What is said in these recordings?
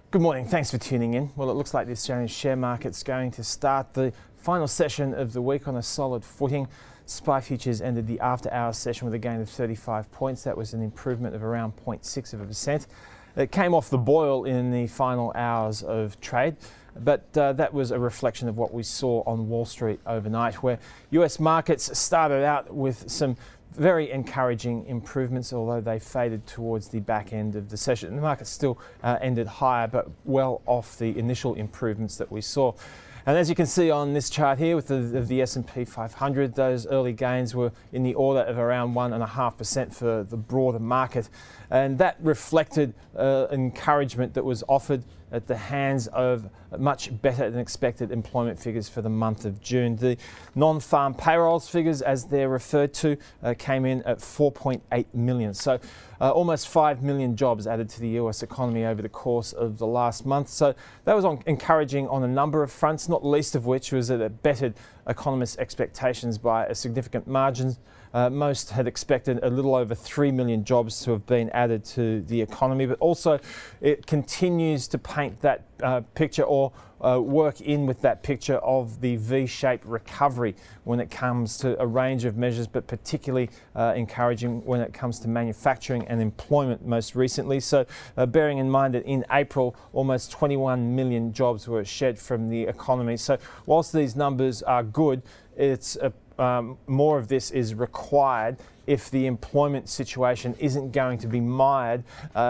Good morning, thanks for tuning in. Well, it looks like the Australian share market's going to start the final session of the week on a solid footing. SPI futures ended the after-hours session with a gain of 35 points. That was an improvement of around 0.6%. It came off the boil in the final hours of trade, but that was a reflection of what we saw on Wall Street overnight, where US markets started out with some very encouraging improvements, although they faded towards the back end of the session. The market still ended higher, but well off the initial improvements that we saw. And as you can see on this chart here with the S&P 500, those early gains were in the order of around 1.5% for the broader market. And that reflected encouragement that was offered at the hands of much better than expected employment figures for the month of June. The non-farm payrolls figures, as they're referred to, came in at 4.8 million. So almost 5 million jobs added to the US economy over the course of the last month. So that was encouraging on a number of fronts, not least of which was that it bettered economists' expectations by a significant margin. Most had expected a little over 3 million jobs to have been added to the economy, but also it continues to paint that picture or work in with that picture of the V-shaped recovery when it comes to a range of measures, but particularly encouraging when it comes to manufacturing and employment most recently. So bearing in mind that in April, almost 21 million jobs were shed from the economy. So whilst these numbers are good, it's more of this is required if the employment situation isn't going to be mired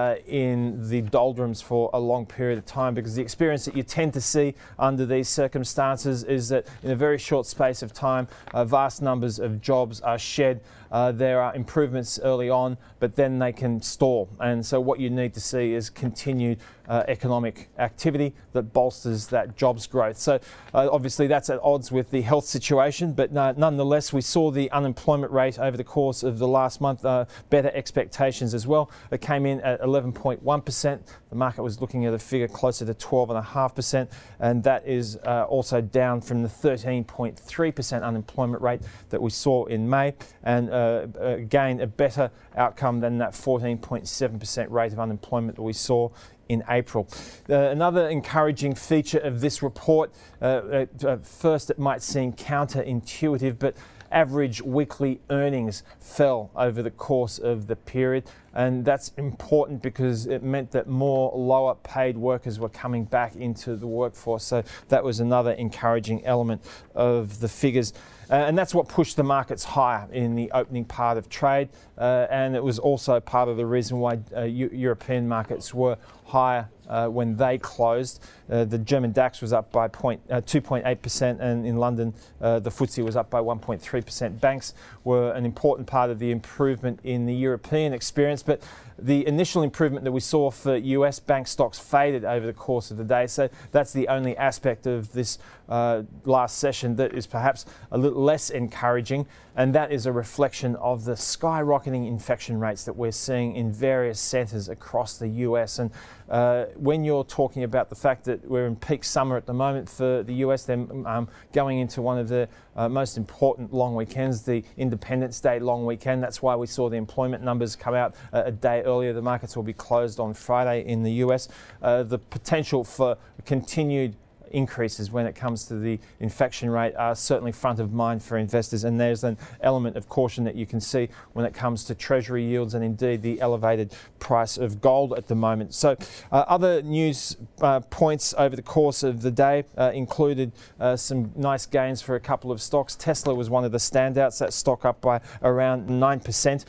in the doldrums for a long period of time, because the experience that you tend to see under these circumstances is that in a very short space of time, vast numbers of jobs are shed. There are improvements early on, but then they can stall. And so what you need to see is continued economic activity that bolsters that jobs growth. So obviously that's at odds with the health situation, but nonetheless, we saw the unemployment rate over the course of the last month, better expectations as well. It came in at 11.1%. The market was looking at a figure closer to 12.5%, and that is also down from the 13.3% unemployment rate that we saw in May, and again, a better outcome than that 14.7% rate of unemployment that we saw in April. Another encouraging feature of this report, at first it might seem counterintuitive, but average weekly earnings fell over the course of the period, and that's important because it meant that more lower paid workers were coming back into the workforce. So that was another encouraging element of the figures. And that's what pushed the markets higher in the opening part of trade. And it was also part of the reason why European markets were higher when they closed. The German DAX was up by 2.8%, and in London the FTSE was up by 1.3%. Banks were an important part of the improvement in the European experience, but the initial improvement that we saw for US bank stocks faded over the course of the day. So that's the only aspect of this last session that is perhaps a little less encouraging, and that is a reflection of the skyrocketing infection rates that we're seeing in various centres across the US. And when you're talking about the fact that we're in peak summer at the moment for the US, then going into one of the most important long weekends, the Independence Day long weekend. That's why we saw the employment numbers come out a day earlier. The markets will be closed on Friday in the US. The potential for continued increases when it comes to the infection rate are certainly front of mind for investors, and there's an element of caution that you can see when it comes to treasury yields and indeed the elevated price of gold at the moment. So other news points over the course of the day included some nice gains for a couple of stocks. Tesla was one of the standouts. That stock up by around 9%.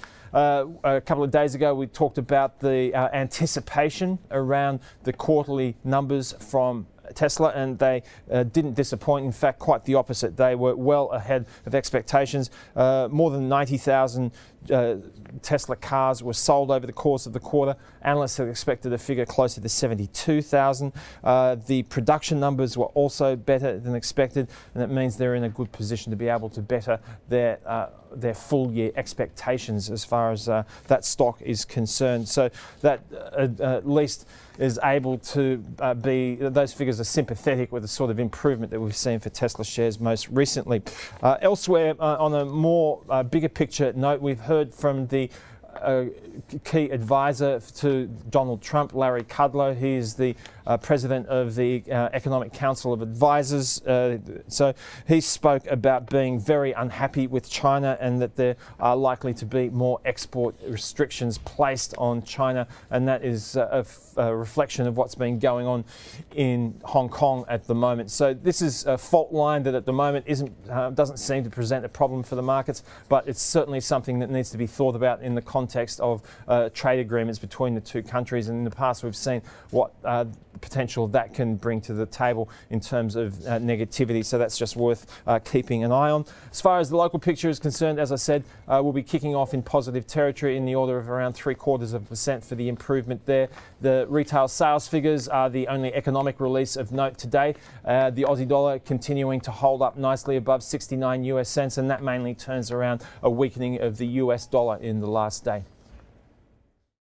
A couple of days ago, we talked about the anticipation around the quarterly numbers from Tesla, and they didn't disappoint. In fact, quite the opposite. They were well ahead of expectations. More than 90,000 Tesla cars were sold over the course of the quarter. Analysts had expected a figure closer to 72,000. The production numbers were also better than expected, and it means they're in a good position to be able to better their full year expectations as far as that stock is concerned. So that at least is able to be, those figures are sympathetic with the sort of improvement that we've seen for Tesla shares most recently. Elsewhere, on a more bigger picture note, we've heard from the a key advisor to Donald Trump, Larry Kudlow. He is the president of the Economic Council of Advisors. So he spoke about being very unhappy with China and that there are likely to be more export restrictions placed on China, and that is a reflection of what's been going on in Hong Kong at the moment. So this is a fault line that at the moment doesn't seem to present a problem for the markets, but it's certainly something that needs to be thought about in the context of trade agreements between the two countries. And in the past we've seen what potential that can bring to the table in terms of negativity. So that's just worth keeping an eye on. As far as the local picture is concerned, as I said, we'll be kicking off in positive territory in the order of around 0.75% for the improvement there. The retail sales figures are the only economic release of note today. The Aussie dollar continuing to hold up nicely above 69 US cents, and that mainly turns around a weakening of the US dollar in the last day.